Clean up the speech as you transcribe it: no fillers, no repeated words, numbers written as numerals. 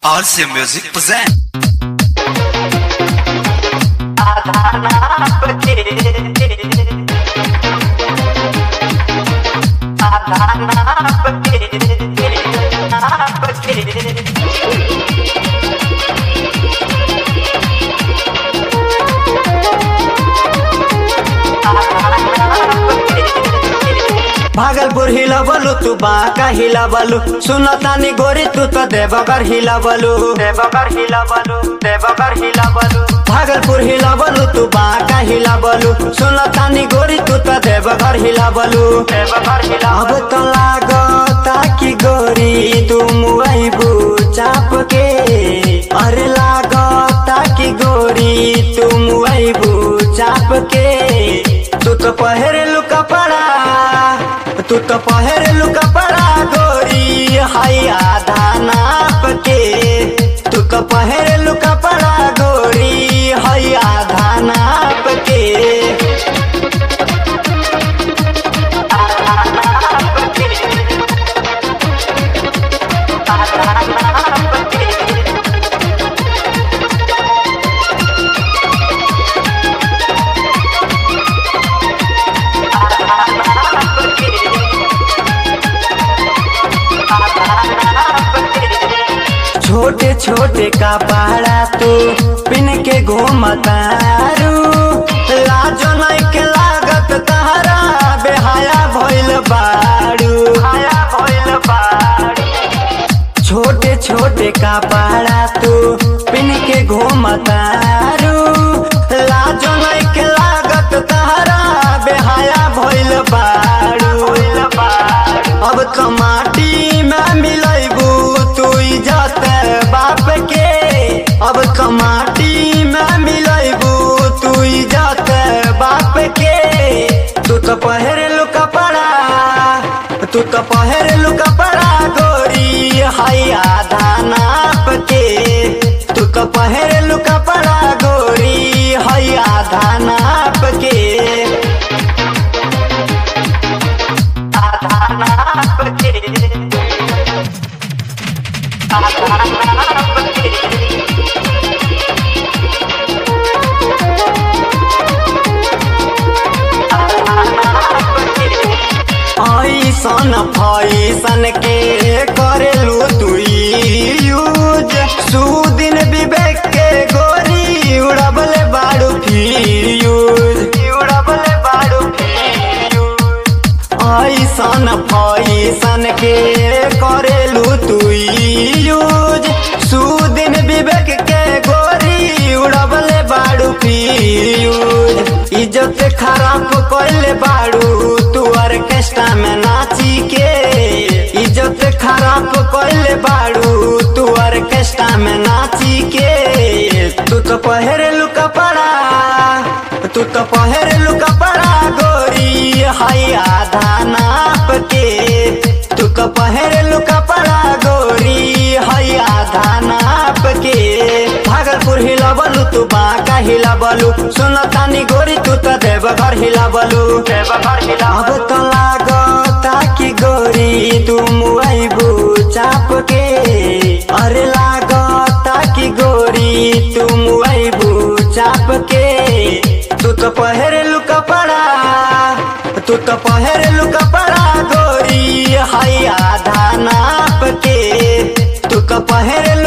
RC Music present. Bhagalpur हिलावलु तू बांका हिलावलु सुनतानी गोरी तू तो देवघर हिलावलु भागलपुर हिलावलु तू बांका हिलावलु सुनतानी गोरी तू तो देवघर हिलावलु अब तो लागता कि गोरी तुम आइबू चाप के अरे लागता कि गोरी तुम आइबू चाप के तू तो पहरेलु कपड़ा गोरी हाई आधा नाप के तू तो पहरेलु कपड़ा गोरी हाई आधा नाप के छोटे छोटे कपड़ा तू पिन के घूमतारू लाजो नहीं के लागत तहरा बेहाया भइल बाड़ू छोटे छोटे कपड़ा तू पिन के घूमतारू लाजो नहीं के लागत तहरा बेहाया भइल बाड़ू अब तो माटी में मिलैबू तू इज्जत बाप के अब तो माटी में मिलैबू तू इज्जत बाप के तू तो पहरेलु कपड़ा गोरी हाई आधा नाप के तू तो पहरेलु कपड़ा गोरी हाई आधा नाप के ऐसन फैसन के करेलू तू यूज सुदिन विवेक के गोरी उड़बले बाड़ू फ्यूज ऐसन फैसन के करेलू तू यूज सुदिन विवेक के गोरी उड़बले बाड़ू फ्यूज इज्जत खराब कइले बाड़ू तू ऑर्केस्ट्रा में नाची के इज्जत खराब कइले बाड़ू तू ऑर्केस्ट्रा में नाची के तू तो पहरेलु कपड़ा गोरी हाई आधा नाप के तू तो पहरेलु कपड़ा गोरी हाई आधा नाप के भागलपुर हिलावलु तू बांका हिलावलु सुनतानी गोरी तू तो देवघर हिलावलु अब तो लागता कि गोरी तुम आइबू चाप के अरे लागता कि गोरी तुम आइबू चाप के तू तो पहरेलु कपड़ा गोरी हाई आधा नाप के तू तो पहरेलु